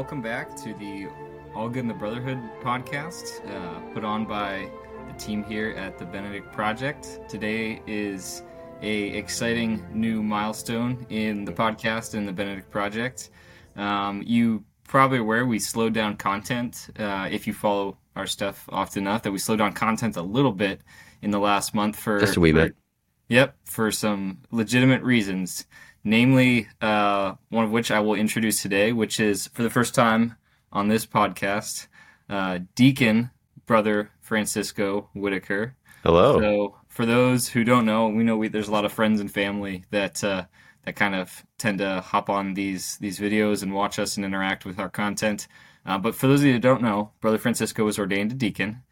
welcome back to the All Good in the Brotherhood podcast, put on by the team here at the Benedict Project. Today is a exciting new milestone in the podcast and the Benedict Project. You probably aware we slowed down content, if you follow our stuff often enough, that we slowed down content a little bit in the last month for just a wee bit. Yep, for some legitimate reasons. Namely, one of which I will introduce today, which is, for the first time on this podcast, Deacon Brother Francisco Whitaker. Hello. So, for those who don't know, we know there's a lot of friends and family that kind of tend to hop on these videos and watch us and interact with our content. But for those of you who don't know, Brother Francisco was ordained a deacon.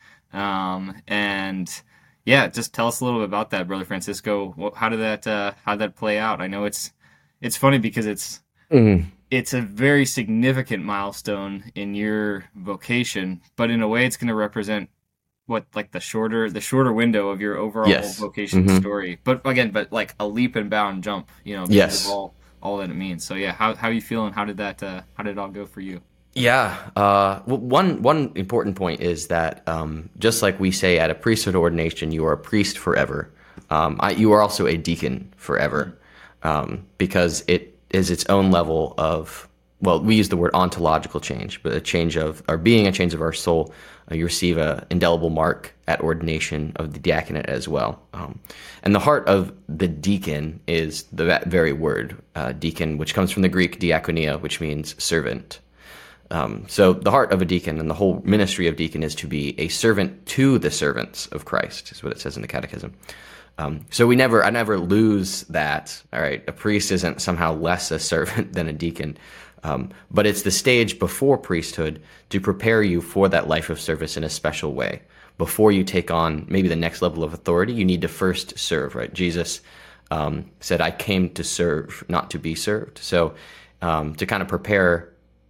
And yeah, just tell us a little bit about that, Brother Francisco. How did that play out? I know it's funny because it's a very significant milestone in your vocation, but in a way it's going to represent the shorter window of your overall vocation story. But again, like a leap and bound jump, yes, all that it means. So yeah, how are you feeling? How did it all go for you? Yeah. Well, one important point is that just like we say at a priesthood ordination, you are a priest forever. You are also a deacon forever, because it is its own level of, well, we use the word ontological change, but a change of our being, a change of our soul. You receive an indelible mark at ordination of the diaconate as well. And the heart of the deacon is that very word, deacon, which comes from the Greek diakonia, which means servant. So the heart of a deacon and the whole ministry of deacon is to be a servant to the servants of Christ, is what it says in the Catechism. So I never lose that. All right, a priest isn't somehow less a servant than a deacon, but it's the stage before priesthood to prepare you for that life of service in a special way. Before you take on maybe the next level of authority, you need to first serve. Right? Jesus said, "I came to serve, not to be served." So to kind of prepare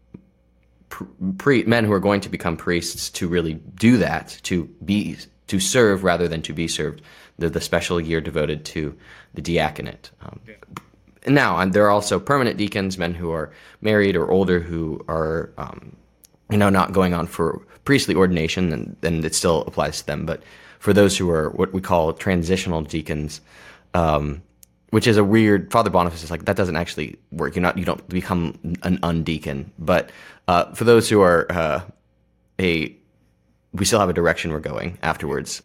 men who are going to become priests to really do that, to serve rather than to be served, the special year devoted to the diaconate. Now, there are also permanent deacons, men who are married or older who are, not going on for priestly ordination, and it still applies to them. But for those who are what we call transitional deacons, which is a weird, Father Boniface is like, that doesn't actually work. You don't become an undeacon. But for those who are we still have a direction we're going afterwards.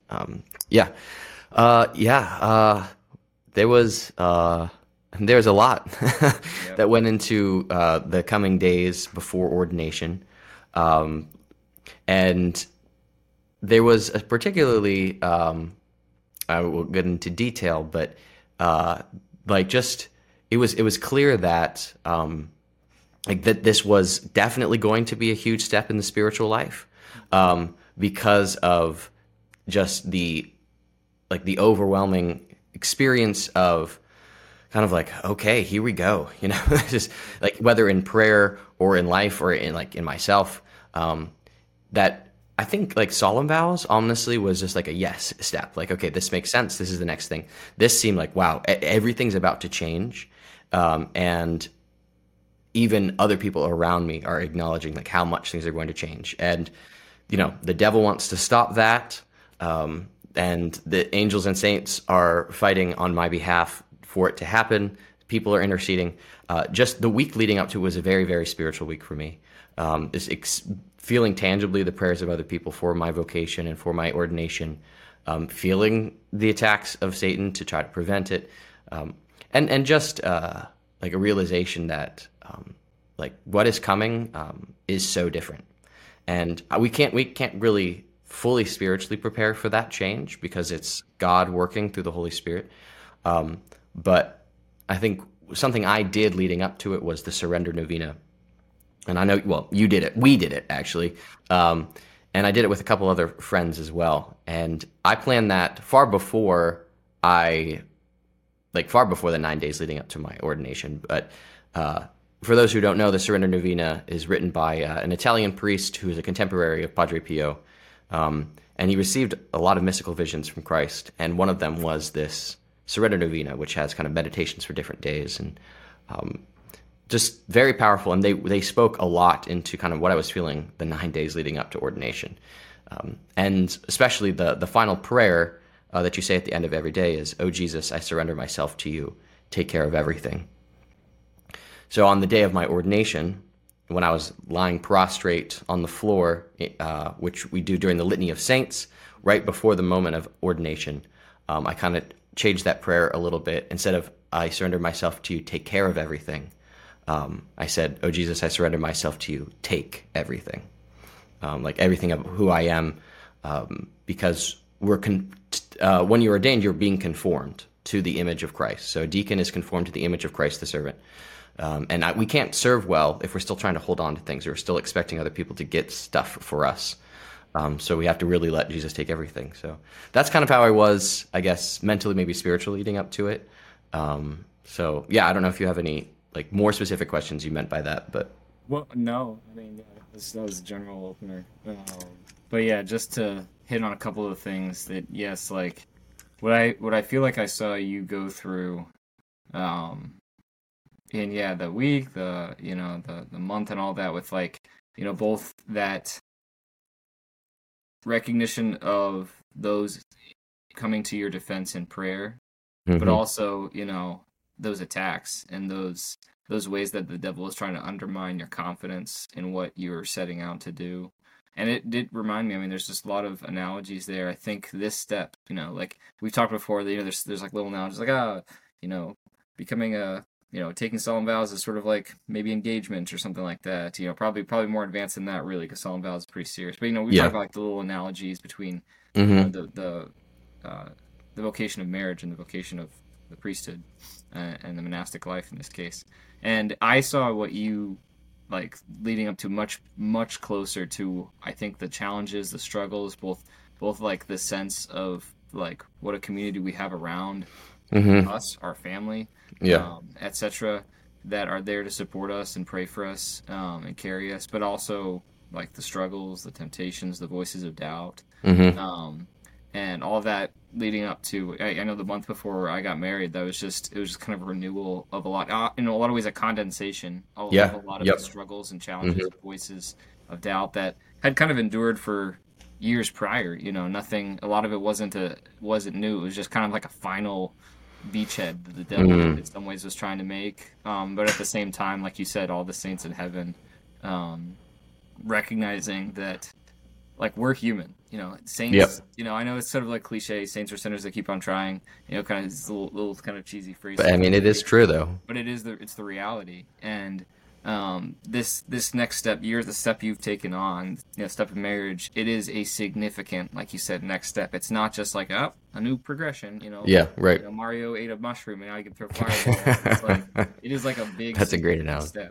There was a lot that went into the coming days before ordination. And there was a particularly, I will get into detail, but it was clear that that this was definitely going to be a huge step in the spiritual life, because of just the overwhelming experience of kind of like, okay, here we go, just like whether in prayer or in life or in myself, that I think like solemn vows honestly was just like a yes step. Like, okay, this makes sense. This is the next thing. This seemed like, wow, everything's about to change. And even other people around me are acknowledging like how much things are going to change. And, the devil wants to stop that. And the angels and saints are fighting on my behalf for it to happen. People are interceding. Just the week leading up to it was a very, very spiritual week for me. Feeling tangibly the prayers of other people for my vocation and for my ordination, feeling the attacks of Satan to try to prevent it, and just like a realization that like what is coming is so different, and we can't really fully spiritually prepare for that change because it's God working through the Holy Spirit. But I think something I did leading up to it was the Surrender Novena. And I know, well, you did it. We did it, actually. And I did it with a couple other friends as well. And I planned that far before the 9 days leading up to my ordination. But for those who don't know, the Surrender Novena is written by an Italian priest who is a contemporary of Padre Pio. And he received a lot of mystical visions from Christ. And one of them was this Surrender Novena, which has kind of meditations for different days. And just very powerful, and they spoke a lot into kind of what I was feeling the 9 days leading up to ordination, and especially the final prayer that you say at the end of every day is, "Oh Jesus, I surrender myself to you. Take care of everything." So on the day of my ordination, when I was lying prostrate on the floor, which we do during the Litany of Saints, right before the moment of ordination, I kind of changed that prayer a little bit. Instead of "I surrender myself to you, take care of everything," I said, "Oh Jesus, I surrender myself to you, take everything." Like everything of who I am, because when you're ordained, you're being conformed to the image of Christ. So a deacon is conformed to the image of Christ the servant. We can't serve well if we're still trying to hold on to things, or we're still expecting other people to get stuff for us. So we have to really let Jesus take everything. So that's kind of how I was, I guess, mentally, maybe spiritually leading up to it. So yeah, I don't know if you have any like more specific questions you meant by that, but Well, no, I mean, that was a general opener. But yeah, just to hit on a couple of things that, yes, like what I feel like I saw you go through, in the week, the month and all that, with like, both that recognition of those coming to your defense in prayer, but also, those attacks and those ways that the devil is trying to undermine your confidence in what you're setting out to do. And it did remind me, I mean, there's just a lot of analogies there. I think this step, like we've talked before, there's like little analogies like, becoming taking solemn vows is sort of like maybe engagement or something like that. Probably more advanced than that, really, because solemn vows is pretty serious. But, we talk about like the little analogies between the vocation of marriage and the vocation of the priesthood and the monastic life in this case. And I saw what you like leading up to much closer to, I think, the challenges, the struggles, both like the sense of like what a community we have around us, our family, etc., that are there to support us and pray for us and carry us, but also like the struggles, the temptations, the voices of doubt, and all that leading up to, I know the month before I got married, it was just kind of a renewal of a lot, in a lot of ways, a condensation of a lot of the struggles and challenges, voices of doubt that had kind of endured for years prior. Nothing, a lot of it wasn't new. It was just kind of like a final beachhead that the devil in some ways was trying to make. But at the same time, like you said, all the saints in heaven, recognizing that like we're human, saints, I know it's sort of like cliche, saints are sinners that keep on trying, kind of this little kind of cheesy phrase. But I mean, it is true though. But it's the reality. And this next step, the step you've taken on, step of marriage, it is a significant, like you said, next step. It's not just like a new progression, Yeah, right. Mario ate a mushroom and now you can throw fireballs. It is like a big. That's a great analogy. Step.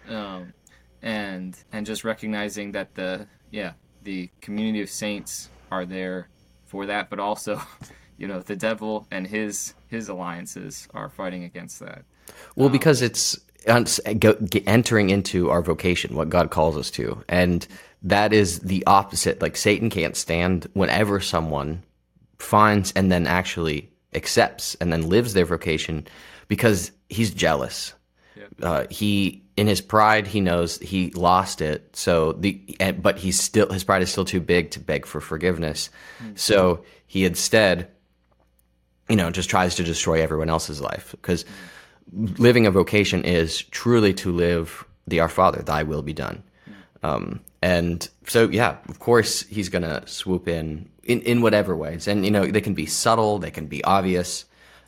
And just recognizing that the community of saints are there for that, but also, the devil and his alliances are fighting against that. Well, because it's entering into our vocation, what God calls us to, and that is the opposite. Like Satan can't stand whenever someone finds and then actually accepts and then lives their vocation, because he's jealous. He, in his pride, he knows he lost it. But his pride is still too big to beg for forgiveness. So he instead, just tries to destroy everyone else's life, because living a vocation is truly to live the Our Father, thy will be done. And so, of course, he's going to swoop in whatever ways. And, they can be subtle, they can be obvious.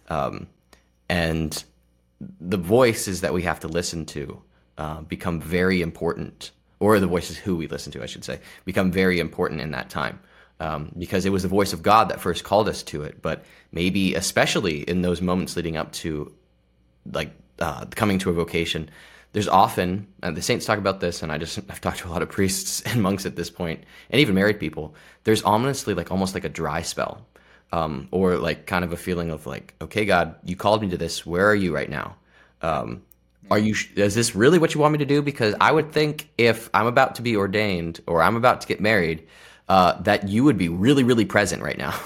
And the voices that we have to listen to become very important, or the voices who we listen to, I should say, become very important in that time. Because it was the voice of God that first called us to it. But maybe especially in those moments leading up to coming to a vocation, there's often, and the saints talk about this, and I've talked to a lot of priests and monks at this point, and even married people, there's honestly almost like a dry spell, or like kind of a feeling of like, okay, God, you called me to this. Where are you right now? Is this really what you want me to do? Because I would think if I'm about to be ordained or I'm about to get married, that you would be really, really present right now.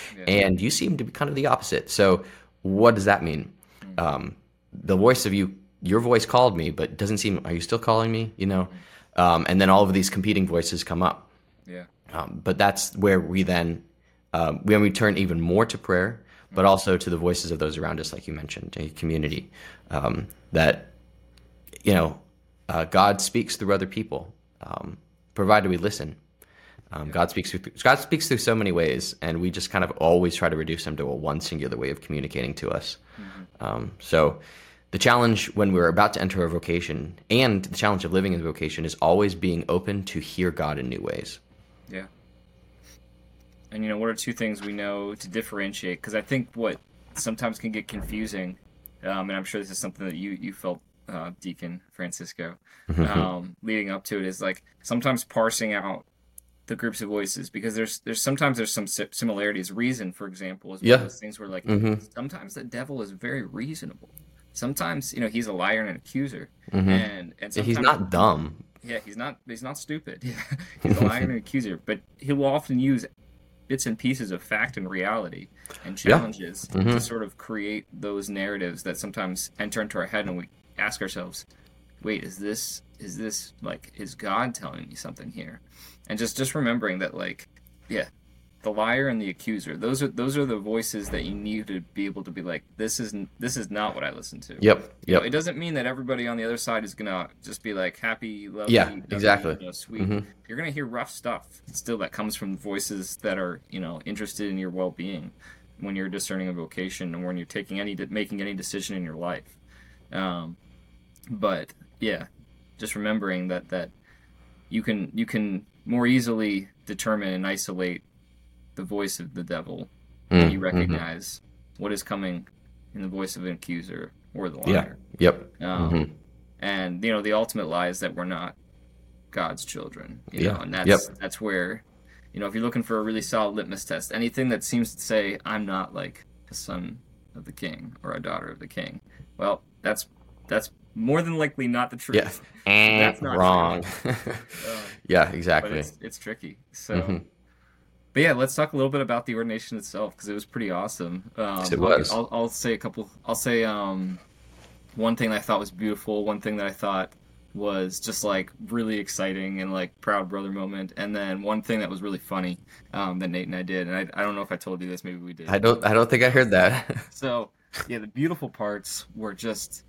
And you seem to be kind of the opposite. So what does that mean? The voice of you your voice called me, but it doesn't seem, are you still calling me? You know? And then all of these competing voices come up. Yeah. But that's where we then, when we turn even more to prayer, but also to the voices of those around us, like you mentioned, a community, that, you know, God speaks through other people, provided we listen. God speaks through so many ways, and we just kind of always try to reduce him to a one singular way of communicating to us. So the challenge when we're about to enter a vocation, and the challenge of living in a vocation, is always being open to hear God in new ways. Yeah. And, you know, what are two things we know to differentiate? Because I think what sometimes can get confusing, and I'm sure this is something that you felt, Deacon Francisco, leading up to it, is like sometimes parsing out the groups of voices, because there's sometimes some similarities. Reason, for example, is one of those things where, like, sometimes the devil is very reasonable. Sometimes, you know, he's a liar and an accuser, and sometimes He's not dumb. Yeah, he's not stupid. He's a liar and an accuser, but he will often use bits and pieces of fact and reality and challenges to sort of create those narratives that sometimes enter into our head, and we ask ourselves, wait, is this like, is God telling me something here? And just remembering that, like, yeah, the liar and the accuser, those are the voices that you need to be able to be like, this is not what I listen to. Yep. You know, it doesn't mean that everybody on the other side is gonna just be like happy, lovely, exactly, you know, sweet. You're gonna hear rough stuff still that comes from voices that are, you know, interested in your well-being when you're discerning a vocation and when you're making any decision in your life. But yeah, just remembering that you can more easily determine and isolate the voice of the devil when you recognize what is coming in the voice of an accuser or the liar. And, you know, the ultimate lie is that we're not God's children. You know, and that's where, you know, if you're looking for a really solid litmus test, anything that seems to say I'm not like a son of the king or a daughter of the king, well, that's more than likely not the truth. That's not wrong. Yeah, exactly. But it's tricky. So, but yeah, let's talk a little bit about the ordination itself, because it was pretty awesome. It was. I'll say a couple. I'll say one thing that I thought was beautiful. One thing that I thought was just like really exciting and like proud brother moment. And then one thing that was really funny that Nate and I did. And I don't know if I told you this. Maybe we did. I don't think I heard that. So yeah, the beautiful parts were just.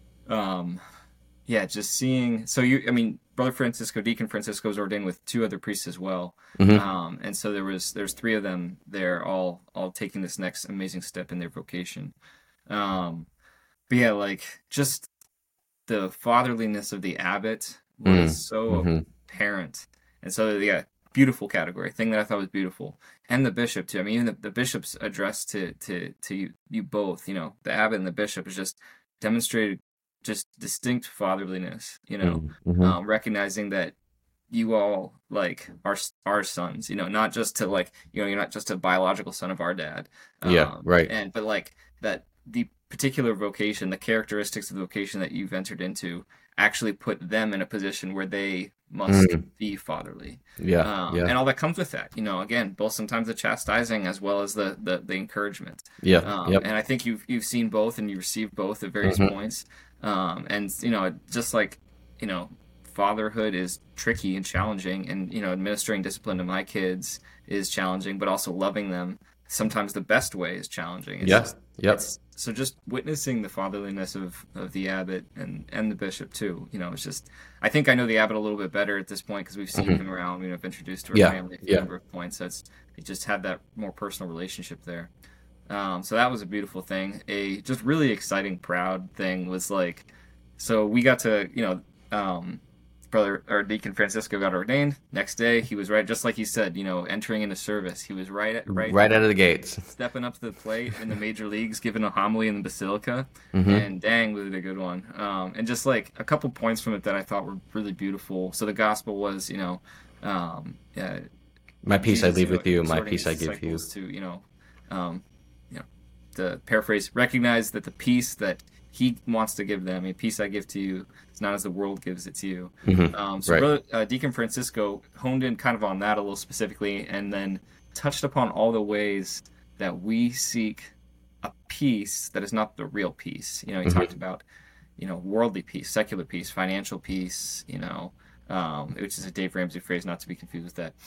Just seeing. So Brother Francisco, Deacon Francisco, was ordained with two other priests as well, and so there's three of them there, all taking this next amazing step in their vocation. But yeah, like just the fatherliness of the abbot was so apparent, and so yeah, beautiful category thing that I thought was beautiful, and the bishop too. I mean, even the bishop's address to you both, you know, the abbot and the bishop is just demonstrated just distinct fatherliness, you know, recognizing that you all like are our sons, you know, not just to like, you know, you're not just a biological son of our dad. But like that the particular vocation, the characteristics of the vocation that you've entered into actually put them in a position where they must be fatherly. And all that comes with that, you know, again, both sometimes the chastising as well as the encouragement. And I think you've seen both and you received both at various points. And, you know, just like, you know, fatherhood is tricky and challenging, and, you know, administering discipline to my kids is challenging, but also loving them sometimes the best way is challenging. So just witnessing the fatherliness of the abbot and the bishop too, you know, it's just, I think I know the abbot a little bit better at this point because we've seen him around, you know, I've introduced to our family a number of points. We just have that more personal relationship there. So that was a beautiful thing. A just really exciting, proud thing was like, so we got to, you know, Brother or Deacon Francisco got ordained. Next day, he was right, just like you said, you know, entering into service. He was right out of the gates, stepping up to the plate in the major leagues, giving a homily in the basilica, and dang, was it a good one. And just like a couple points from it that I thought were really beautiful. So the gospel was, you know, my peace Jesus, I leave with you, my peace I give you. To, you know, the paraphrase, recognize that the peace that he wants to give them, a peace I give to you, it's not as the world gives it to you. Brother, Deacon Francisco honed in kind of on that a little specifically, and then touched upon all the ways that we seek a peace that is not the real peace. You know, he talked about, worldly peace, secular peace, financial peace, which is a Dave Ramsey phrase, not to be confused with that.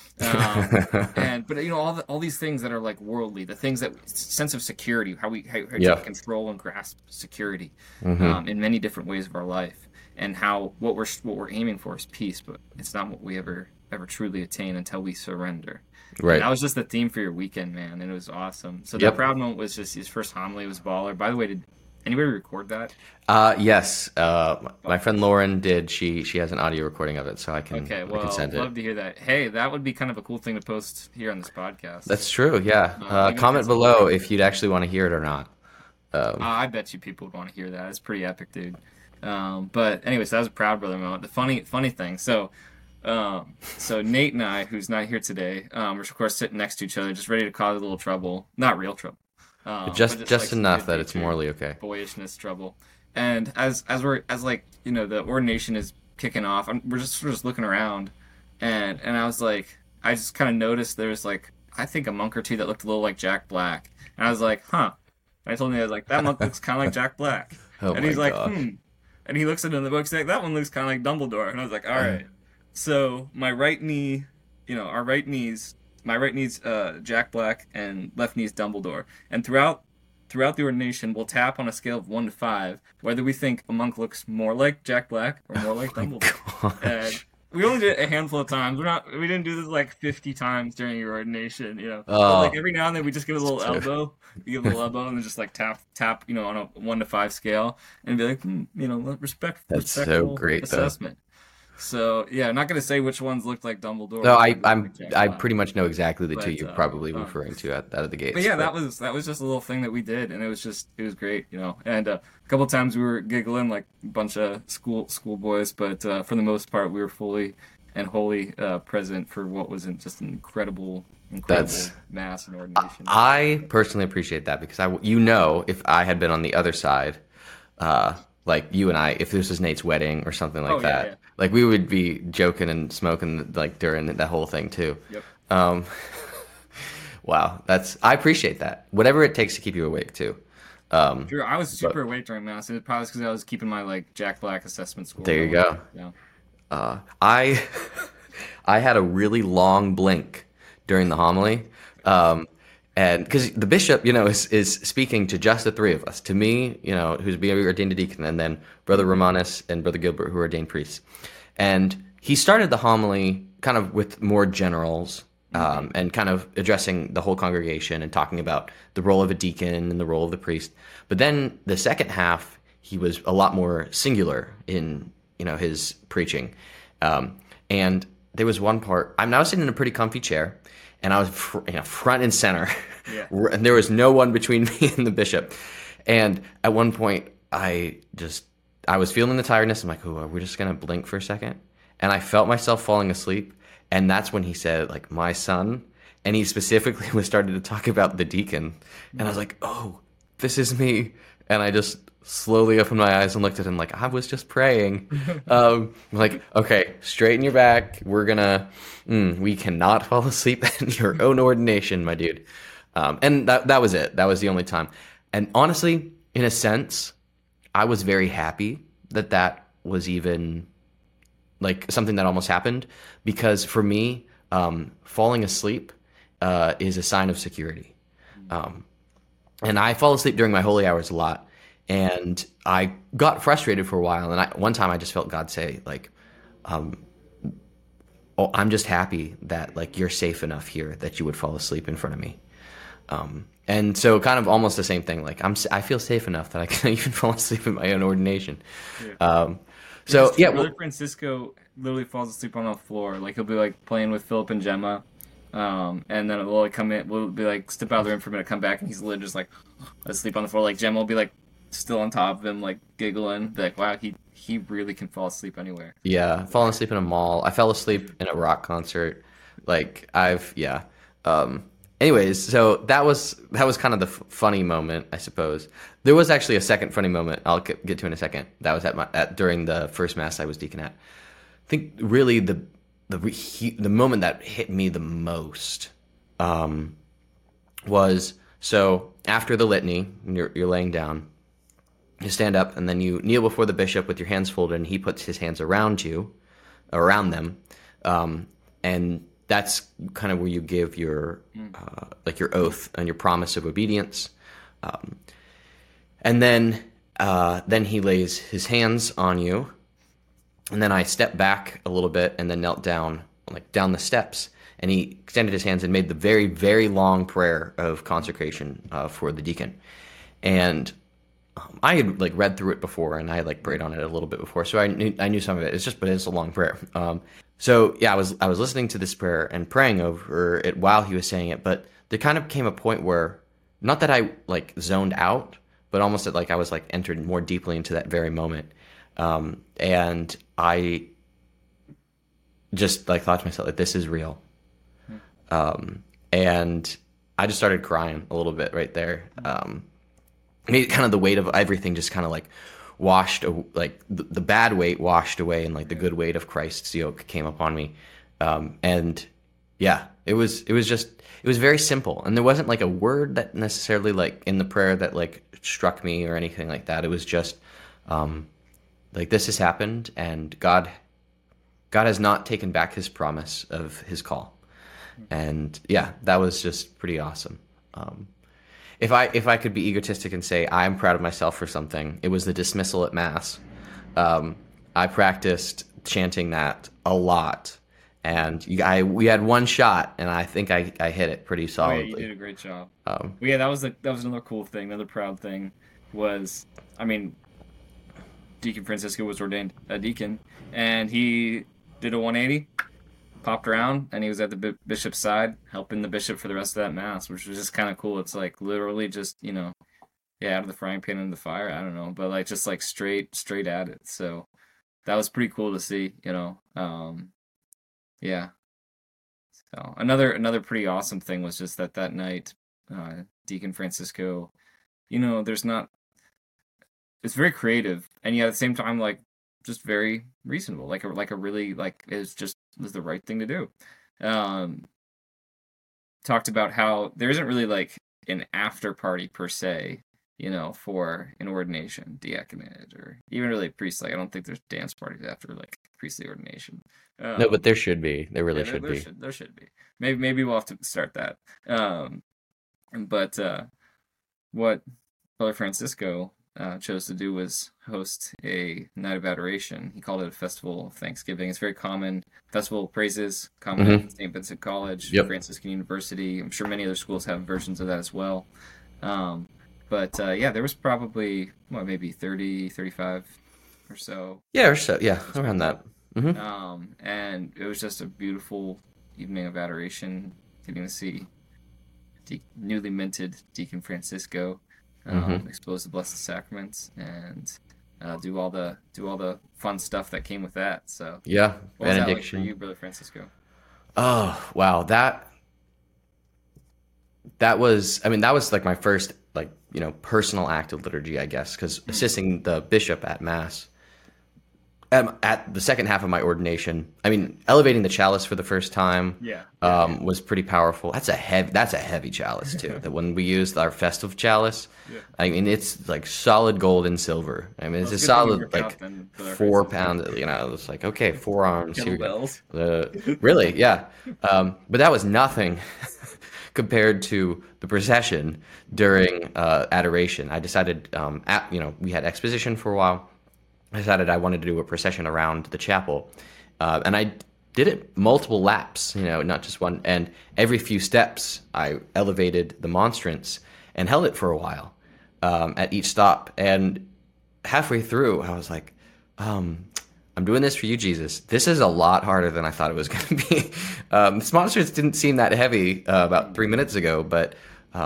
But all these things that are like worldly, the things that sense of security, how to Yeah. control and grasp security, Hmm. in many different ways of our life, and how what we're aiming for is peace, but it's not what we ever truly attain until we surrender. And Right. that was just the theme for your weekend, man, and it was awesome. So that Yep. proud moment was just his first homily was baller. By the way, did anybody record that? Yes. My friend Lauren did. She has an audio recording of it, so Okay, I well, can send love it. to hear that. Hey, that would be kind of a cool thing to post here on this podcast. That's true. Yeah. Even if Comment it's below if you'd actually want to hear it or not. I bet you people would want to hear that. It's pretty epic, dude. But anyways, that was a proud brother moment. The funny thing. So Nate and I, who's not here today, we're of course sitting next to each other, just ready to cause a little trouble. Not real trouble. But Just like some enough good that it's natured morally okay. boyishness trouble. And as like the ordination is kicking off, we're just looking around, and I was like, I just kind of noticed there's like I think a monk or two that looked a little like Jack Black, and I was like, huh. And I told him I was like, that monk looks kind of like Jack Black, Oh and my he's like, gosh. and he looks at it in the book, he's like, that one looks kind of like Dumbledore, and I was like, all right. So my right knee, our right knees, my right knee's Jack Black, and left knee's Dumbledore, and throughout the ordination, we'll tap on a scale of 1 to 5 whether we think a monk looks more like Jack Black or more like Dumbledore. And Gosh. we only did it a handful of times. We didn't do this like 50 times during your ordination, But like Oh, every now and then we just give a little so- elbow. You give a little elbow and then just like tap, on a 1 to 5 scale and be like, That's so respectful great, though. assessment. So yeah, I'm not gonna say which ones looked like Dumbledore. No, which ones looked like Jack I Black. pretty much know exactly the two But you're probably um, referring to out of the gates. but yeah, that was just a little thing that we did, and it was great, And a couple times we were giggling like a bunch of school boys, but for the most part, we were fully and wholly present for what was just an incredible That's- mass and ordination. I personally appreciate that because if I had been on the other side, like you and I, if this was Nate's wedding or something like Oh, yeah, that, yeah. like we would be joking and smoking like during that whole thing too. Yep. Um, wow, I appreciate that. Whatever it takes to keep you awake too. Sure, I was super awake during mass, and it probably because I was keeping my like Jack Black assessment score. There you going. go. Yeah. I I had a really long blink during the homily, and because the bishop, is speaking to just the three of us, to me, who's being ordained a deacon, and then Brother Romanus and Brother Gilbert, who are ordained priests, and he started the homily kind of with more generals. And kind of addressing the whole congregation and talking about the role of a deacon and the role of the priest. But then the second half, he was a lot more singular in his preaching. And there was one part. I was sitting in a pretty comfy chair, and I was front and center, Yeah. and there was no one between me and the bishop. And at one point, I was feeling the tiredness. I'm like, oh, we're just gonna blink for a second, and I felt myself falling asleep. And that's when he said, like, my son. And he specifically was starting to talk about the deacon. And I was like, oh, this is me. And I just slowly opened my eyes and looked at him like, I was just praying. I'm like, okay, straighten your back. We cannot fall asleep in your own ordination, my dude. And that was it. That was the only time. And honestly, in a sense, I was very happy that was even like something that almost happened, because for me, falling asleep is a sign of security. And I fall asleep during my holy hours a lot, and I got frustrated for a while. And one time I just felt God say, like, oh, I'm just happy that like you're safe enough here that you would fall asleep in front of me. And so kind of almost the same thing. Like I feel safe enough that I can even fall asleep in my own ordination. Yeah. So yeah, Brother Francisco literally falls asleep on the floor. Like he'll be like playing with Philip and Gemma, and then we'll like come in. We'll be like step out of the room for a minute, come back, and he's literally just like asleep on the floor. Like Gemma will be like still on top of him, like giggling. Be like, wow, he really can fall asleep anywhere. yeah, falling asleep in a mall. I fell asleep in a rock concert. Like anyways, so that was kind of the funny moment, I suppose. There was actually a second funny moment I'll get to in a second. That was during the first mass I was deacon at. I think really the moment that hit me the most was, so after the litany, you're laying down, You stand up, and then you kneel before the bishop with your hands folded, and he puts his hands around them, and that's kind of where you give your like your oath and your promise of obedience, and then he lays his hands on you, and then I stepped back a little bit and then knelt down, like down the steps, and he extended his hands and made the very, very long prayer of consecration for the deacon, and I had like read through it before, and I had like prayed on it a little bit before, so I knew some of it. But it's a long prayer. So yeah, I was listening to this prayer and praying over it while he was saying it. But there kind of came a point where, not that I like zoned out, but almost that like I was like entered more deeply into that very moment, and I just like thought to myself, like, this is real, and I just started crying a little bit right there. Kind of the weight of everything just kind of like washed, like the bad weight washed away, and like the good weight of Christ's yoke came upon me. And yeah, it was very simple, and there wasn't like a word that necessarily like in the prayer that like struck me or anything like that. It was just like, this has happened, and God has not taken back his promise of his call. And yeah, that was just pretty awesome. If I could be egotistic and say I'm proud of myself for something, it was the dismissal at Mass. I practiced chanting that a lot, and we had one shot, and I think I hit it pretty solidly. You did a great job. Yeah, that was another cool thing. Another proud thing was, I mean, Deacon Francisco was ordained a deacon, and he did a 180. Popped around, and he was at the bishop's side, helping the bishop for the rest of that Mass, which was just kind of cool. It's like literally just, out of the frying pan into the fire. I don't know, but like just like straight at it. So that was pretty cool to see. Yeah. So another pretty awesome thing was just that night, Deacon Francisco. It's very creative, and yet at the same time, like, just very reasonable, like a really, like, was the right thing to do. Talked about how there isn't really like an after party per se, for an ordination, diaconate, or even really priest. Like, I don't think there's dance parties after like priestly ordination. No, but there should be. There really should be. There should be. Maybe we'll have to start that. But what Brother Francisco chose to do was host a night of adoration. He called it a festival of Thanksgiving. It's very common. Festival of Praises, common at St. Vincent College, Franciscan University. I'm sure many other schools have versions of that as well. But there was probably maybe 30, 35 or so. Yeah, around that. And it was just a beautiful evening of adoration, getting to see newly minted Deacon Francisco expose the Blessed Sacraments, and do all the fun stuff that came with that. So yeah, what was benediction. That like for you, Brother Francisco? Oh wow, that was like my first personal act of liturgy, I guess, because assisting the bishop at Mass. At the second half of my ordination, elevating the chalice for the first time was pretty powerful. That's a heavy chalice too. That when we used our festive chalice, it's like solid gold and silver. It's a solid like 4 pounds. It's like, okay, 4 arms. Really, yeah. But that was nothing compared to the procession during adoration. I decided, we had exposition for a while. I decided I wanted to do a procession around the chapel, and I did it multiple laps, not just one. And every few steps, I elevated the monstrance and held it for a while at each stop. And halfway through, I was like, I'm doing this for you, Jesus. This is a lot harder than I thought it was going to be. This monstrance didn't seem that heavy about 3 minutes ago, but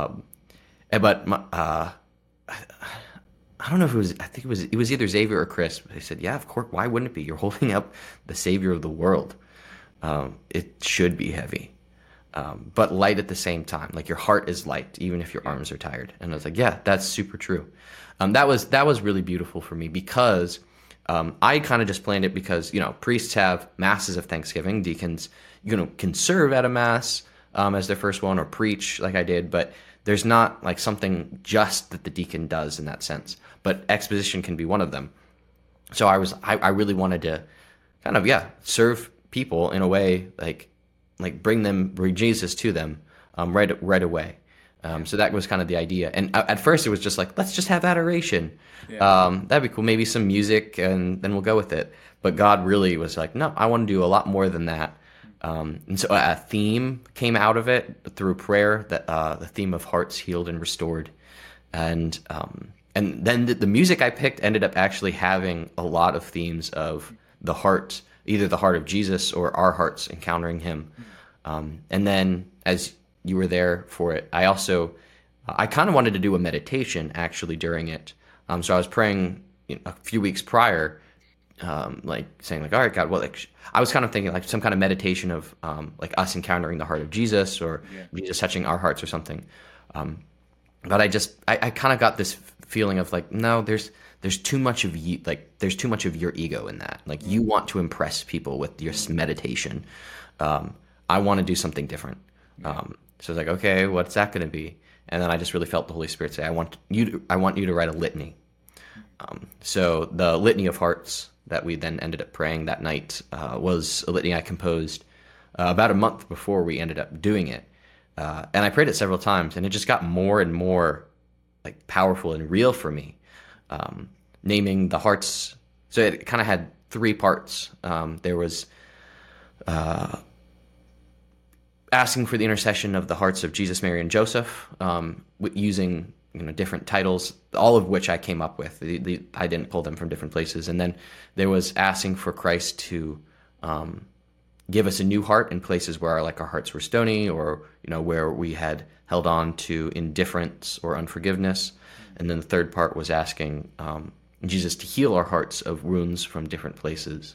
I don't know if it was, I think it was either Xavier or Chris. They said, yeah, of course, why wouldn't it be? You're holding up the Savior of the world. It should be heavy, but light at the same time. Like, your heart is light, even if your arms are tired. And I was like, yeah, that's super true. That was really beautiful for me, because I kind of just planned it because, priests have masses of Thanksgiving. Deacons, can serve at a Mass as their first one, or preach like I did, but there's not like something just that the deacon does in that sense, but exposition can be one of them. So I really wanted to kind of, serve people in a way, like bring Jesus to them, right away. So that was kind of the idea. And at first it was just like, let's just have adoration. Yeah. That'd be cool. Maybe some music, and then we'll go with it. But God really was like, no, I want to do a lot more than that. And so a theme came out of it through prayer, that the theme of hearts healed and restored. And then the music I picked ended up actually having a lot of themes of the heart, either the heart of Jesus or our hearts encountering him. And then as you were there for it, I kind of wanted to do a meditation actually during it. So I was praying a few weeks prior, like saying like, all right, God, I was kind of thinking like some kind of meditation of like us encountering the heart of Jesus, or Jesus touching our hearts or something. But I kind of got this feeling of like, no, there's too much of you, like there's too much of your ego in that. Like you want to impress people with your meditation. I want to do something different. So I was like, okay, what's that going to be? And then I just really felt the Holy Spirit say, I want you to write a litany. So the Litany of Hearts that we then ended up praying that night was a litany I composed about a month before we ended up doing it. And I prayed it several times, and it just got more and more like powerful and real for me. Naming the hearts. So it kind of had three parts. There was asking for the intercession of the hearts of Jesus, Mary, and Joseph, using different titles, all of which I came up with. I didn't pull them from different places. And then there was asking for Christ to give us a new heart in places where our hearts were stony, or where we had held on to indifference or unforgiveness. And then the third part was asking Jesus to heal our hearts of wounds from different places.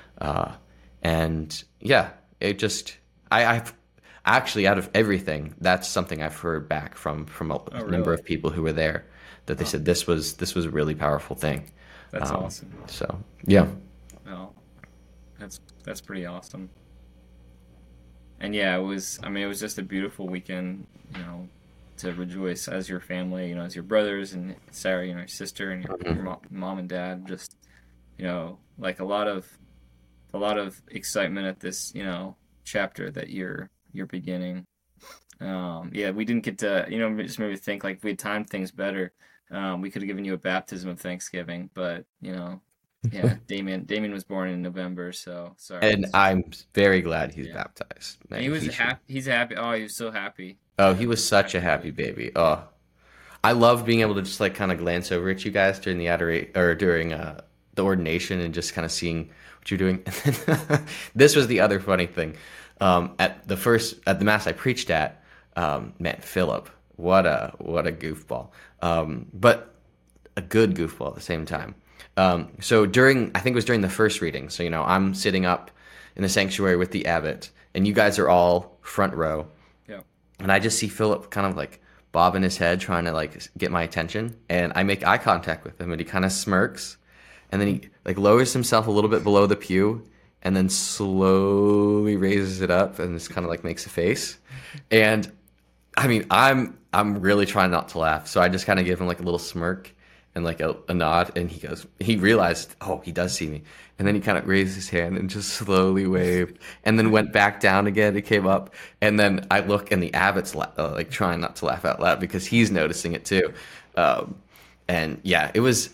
It just I've actually, out of everything, that's something I've heard back from a number of people who were there, that they said this was a really powerful thing. That's awesome. So yeah. Well, that's pretty awesome. And yeah, it was just a beautiful weekend, to rejoice as your family, as your brothers and Sarah, your sister, and your mom and dad. Just, like a lot of excitement at this, chapter that you're beginning. We didn't get to, just made me think, like, if we had timed things better, we could have given you a baptism of Thanksgiving, but Damien was born in November, so sorry. And I'm very glad he's baptized. Man, he was happy. He's happy. Oh, he was so happy. Oh, he was such a happy baby. Oh, I love being able to just like kind of glance over at you guys during during the ordination, and just kind of seeing what you're doing. This was the other funny thing. At the mass I preached at, man, Philip, what a goofball, but a good goofball at the same time. So I think it was during the first reading. So I'm sitting up in the sanctuary with the abbot, and you guys are all front row. Yeah. And I just see Philip kind of like bobbing his head, trying to like get my attention, and I make eye contact with him, and he kind of smirks, and then he like lowers himself a little bit below the pew, and then slowly raises it up and just kind of like makes a face. And I mean, I'm really trying not to laugh, so I just kind of give him like a little smirk and like a nod, and he realized, oh, he does see me. And then he kind of raised his hand and just slowly waved, and then went back down again. He came up, and then I look, and the abbot's like trying not to laugh out loud because he's noticing it too. And yeah, it was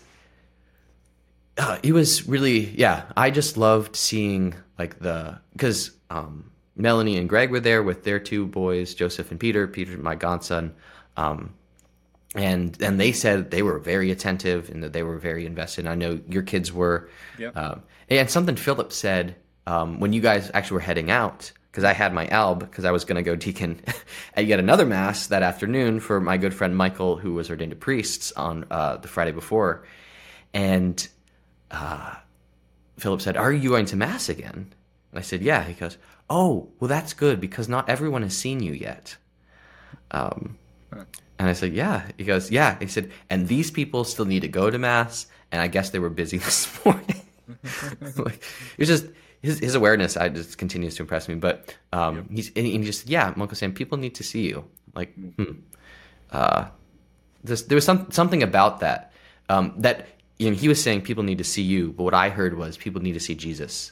really, I just loved seeing like because Melanie and Greg were there with their two boys, Joseph and Peter, my godson. And they said they were very attentive and that they were very invested. I know your kids were. Yep. And something Philip said when you guys actually were heading out, because I had my alb, because I was going to go deacon at yet another mass that afternoon for my good friend Michael, who was ordained a priest on the Friday before. And Philip said, "Are you going to mass again?" And I said, "Yeah." He goes, "Oh, well, that's good, because not everyone has seen you yet." And I said, "Yeah." He goes, "Yeah." He said, "And these people still need to go to mass, and I guess they were busy this morning." Like, it's just his awareness. Just continues to impress me. But he just said, "Yeah, Uncle Sam, people need to see you." Like, there was something about that, that, he was saying people need to see you, but what I heard was people need to see Jesus.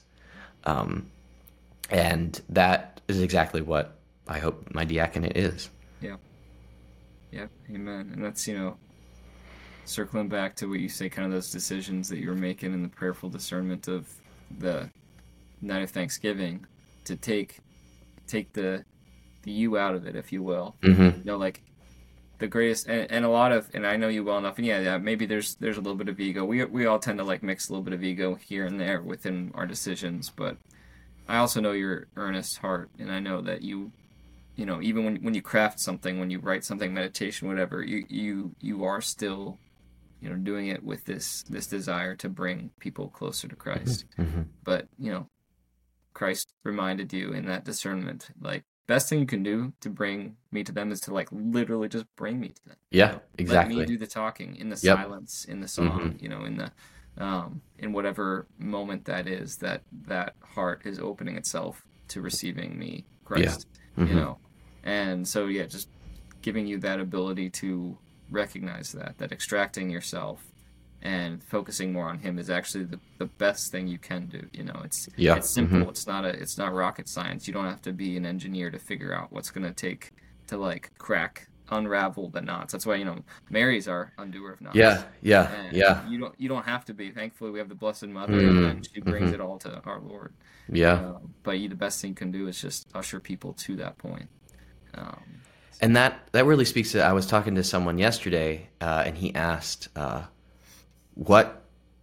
And that is exactly what I hope my diaconate is. Yeah. Yeah. Amen. And that's, circling back to what you say, kind of those decisions that you were making in the prayerful discernment of the night of Thanksgiving, to take the you out of it, if you will. Mm-hmm. Like the greatest, and a lot of, and I know you well enough, and yeah, maybe there's a little bit of ego. We all tend to like mix a little bit of ego here and there within our decisions, but I also know your earnest heart, and I know that even when you craft something, when you write something, meditation, whatever, you are still, doing it with this desire to bring people closer to Christ. Mm-hmm. But, Christ reminded you in that discernment, like, best thing you can do to bring me to them is to, like, literally just bring me to them. Yeah, exactly. Let me do the talking in the Yep. silence, in the song, in the in whatever moment that is, that heart is opening itself to receiving me, Christ. Yeah. Mm-hmm. And so just giving you that ability to recognize that extracting yourself and focusing more on Him is actually the best thing you can do. It's simple. Mm-hmm. It's not rocket science. You don't have to be an engineer to figure out what's going to take to like unravel the knots. That's why Mary's our undoer of knots. Yeah. You don't have to be. Thankfully, we have the Blessed Mother, and she brings it all to our Lord. Yeah. But the best thing you can do is just usher people to that point. And that really speaks to, I was talking to someone yesterday, and he asked, what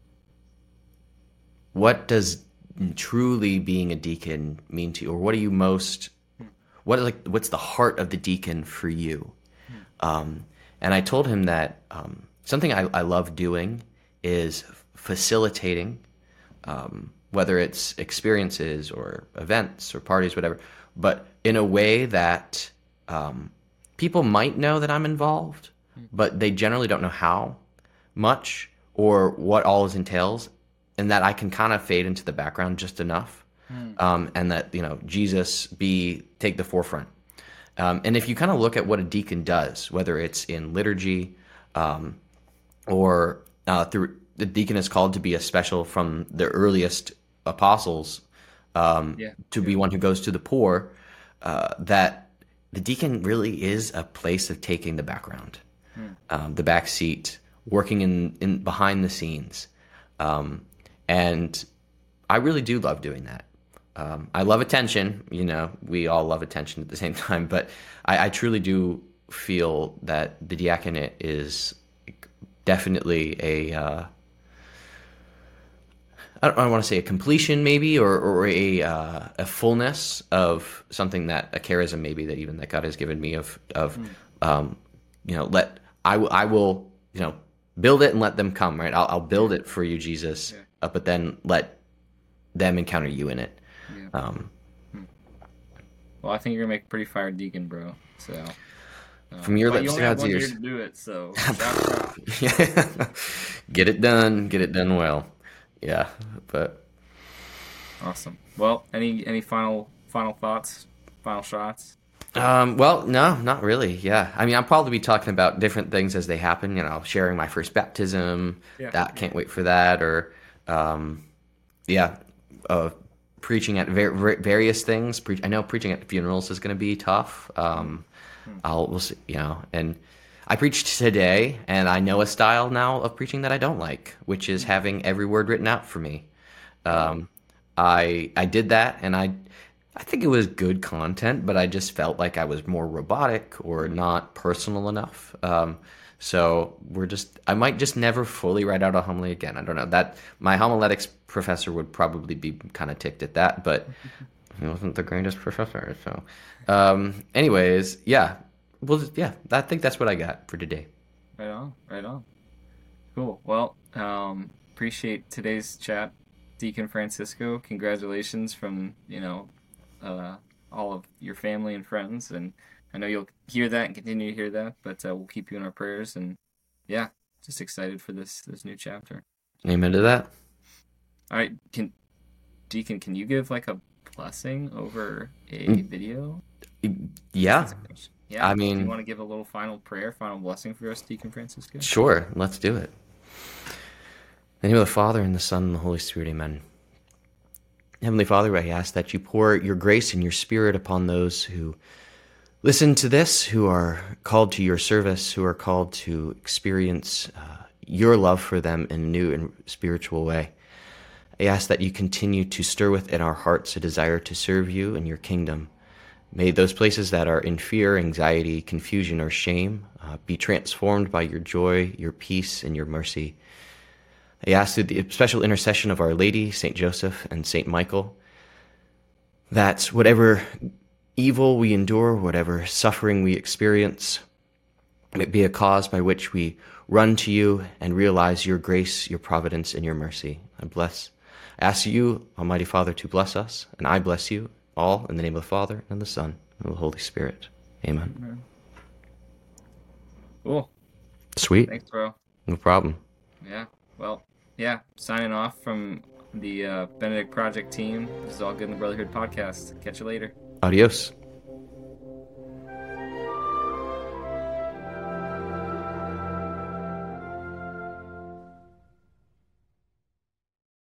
does truly being a deacon mean to you? Or what are you what's the heart of the deacon for you? And I told him that something I love doing is facilitating, whether it's experiences or events or parties, whatever, but in a way that people might know that I'm involved, but they generally don't know how much or what all it entails, and that I can kind of fade into the background just enough, and that Jesus take the forefront. And if you kind of look at what a deacon does, whether it's in liturgy, or through the deacon is called to be a special from the earliest apostles, to be one who goes to the poor, that the deacon really is a place of taking the background, the back seat, working in behind the scenes. And I really do love doing that. I love attention, we all love attention at the same time, but I truly do feel that the diaconate is definitely I don't want to say a completion maybe, or a fullness of something, that a charism maybe that God has given me I will build it and let them come, right? I'll build it for you, Jesus, but then let them encounter you in it. Yeah. Well, I think you're gonna make a pretty fire deacon, bro. So from your lips to God's You ears. only have 1 year to do it, so get it done well. Yeah, but awesome. Well, any final thoughts, final shots? Well, no, not really. Yeah, I mean, I'll probably be talking about different things as they happen. Sharing my first baptism. Can't wait for that. Or, preaching at various things. I know preaching at funerals is going to be tough. We'll see. And I preached today, and I know a style now of preaching that I don't like, which is having every word written out for me. I did that, and I think it was good content, but I just felt like I was more robotic or not personal enough. So I might just never fully write out a homily again. I don't know. That my homiletics professor would probably be kind of ticked at that, but he wasn't the greatest professor. So, anyways, yeah. Well, yeah, I think that's what I got for today. Right on. Cool. Well, appreciate today's chat, Deacon Francisco. Congratulations from, all of your family and friends. And I know you'll hear that and continue to hear that, but we'll keep you in our prayers. And yeah, just excited for this new chapter. Amen to that. All right. Deacon, can you give like a blessing over a video? Yeah. yeah, I do you mean, want to give a little final prayer, final blessing for us, Deacon Francisco? sure, let's do it. In the name of the Father, and the Son, and the Holy Spirit, amen. Heavenly Father, I ask that you pour your grace and your Spirit upon those who listen to this, who are called to your service, who are called to experience your love for them in a new and spiritual way. I ask that you continue to stir within our hearts a desire to serve you and your kingdom. May those places that are in fear, anxiety, confusion, or shame be transformed by your joy, your peace, and your mercy. I ask through the special intercession of Our Lady, St. Joseph, and St. Michael, that whatever evil we endure, whatever suffering we experience, may it be a cause by which we run to you and realize your grace, your providence, and your mercy. I ask you, Almighty Father, to bless us, and I bless you all in the name of the Father, and the Son, and the Holy Spirit. Amen. Amen. Cool. Sweet. Thanks, bro. No problem. Yeah. Well, yeah. Signing off from the Benedict Project team. This is All Good in the Brotherhood podcast. Catch you later. Adios.